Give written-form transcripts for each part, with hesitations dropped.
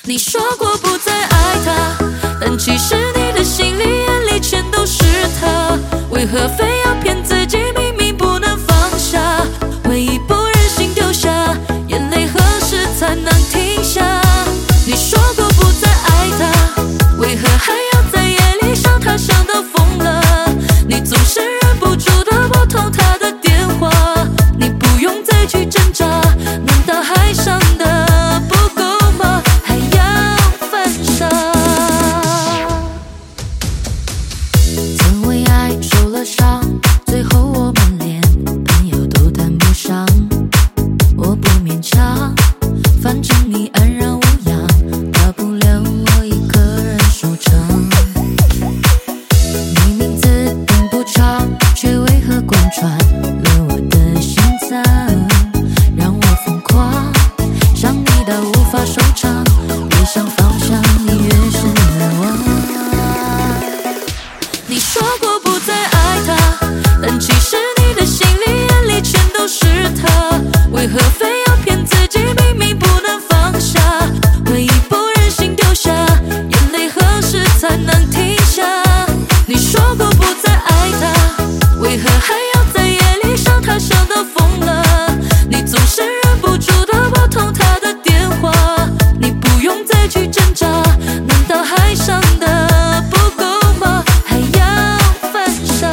你说过不再爱他，但其实你的心里眼里全都是他，为何非要骗自己？明明不能放下，回忆不忍心丢下，眼泪何时才能停下？你说过不再爱他，为何还要在夜里想他想到疯了？你总是忍不住的拨通他的电话，你不用再去挣扎，难道还伤得不够吗？还要犯傻？曾为爱受了伤，最后我们连朋友都谈不上，我不勉强，反正你安然无恙，大不了我一个人收场。你名字并不长，却为何贯穿了我的心脏，让我疯狂，想你到无法收场，越想放下你越是难忘。你说过不再爱他，但其实你的心里眼里全都是他，为何非要骗自己？明明不能放下，回忆不忍心丢下，眼泪何时才能停下？你说过不再爱他，为何还要在夜里想他想到疯了？你总是忍不住的拨通他的电话，你不用再去挣扎，难道还伤得不够吗？还要犯傻？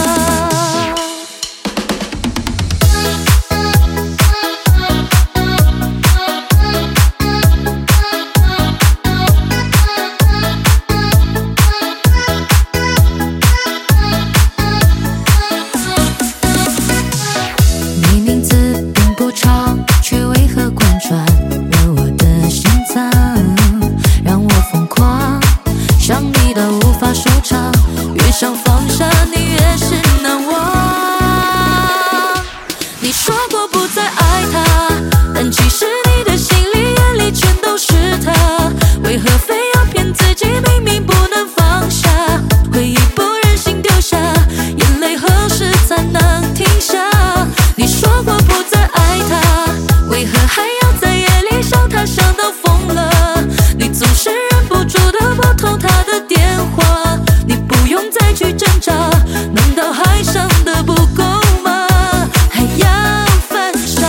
你名字并不长，却为何贯穿了我的心脏，让我疯狂，想你到无法收场，越想放下你越是难忘。你说过不再爱他，但其实你的心里眼里全都是他，为何非要骗自己？明明不能放下，回忆不忍心丢下，眼泪何时才能停下？你说过不再爱他，为何还要在夜里想他想到疯了？你总是忍不住的拨通他的电话，你不用再去挣扎，难道还伤得不够吗？还要犯傻？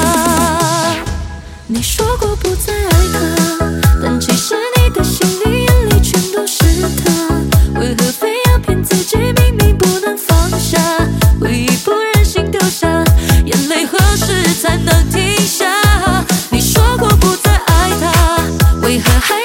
你说过不再爱他，但其实你的心里眼里全都是他，为何非要骗自己？明明不能放下，回忆不忍心丢下，眼泪何时才能停下？你说过不再爱他，为何还